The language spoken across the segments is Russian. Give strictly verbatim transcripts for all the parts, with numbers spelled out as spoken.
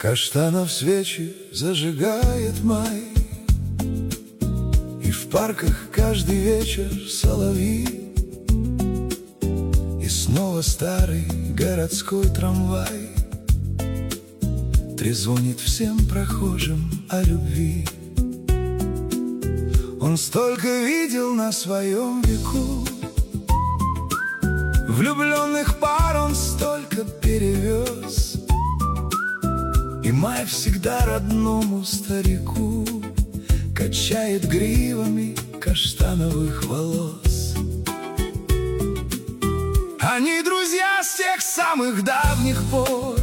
Каштанов свечи зажигает май, и в парках каждый вечер соловьи. И снова старый городской трамвай трезвонит всем прохожим о любви. Он столько видел на своем веку, влюбленных пар он столько перевез, и май всегда родному старику качает гривами каштановых волос. Они друзья с тех самых давних пор,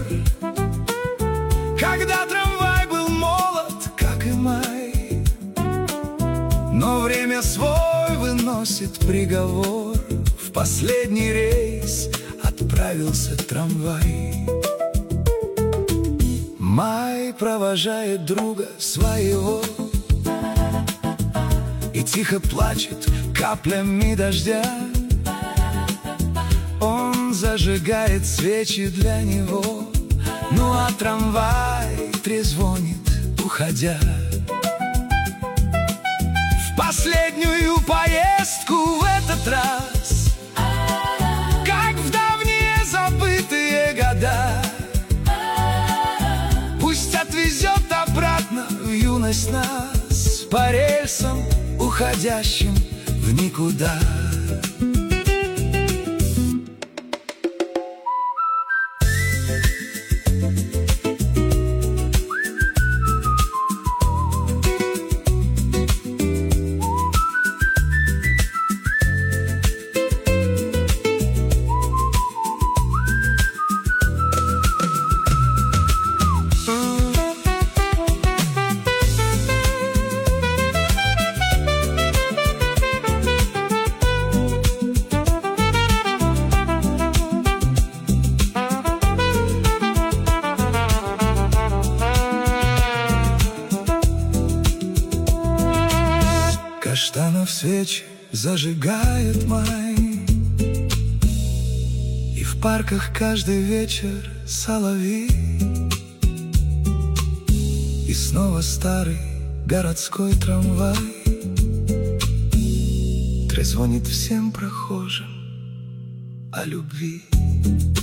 когда трамвай был молод, как и май. Но время свой выносит приговор, в последний рейс отправился трамвай. Май провожает друга своего и тихо плачет каплями дождя. Он зажигает свечи для него, ну а трамвай трезвонит, уходя. В последнюю поездку в этот раз, как в давние забытые года, пусть отвезет обратно в юность нас по рельсам, уходящим в никуда. Каштанов свечи зажигает май, и в парках каждый вечер соловьи. И снова старый городской трамвай трезвонит всем прохожим о любви.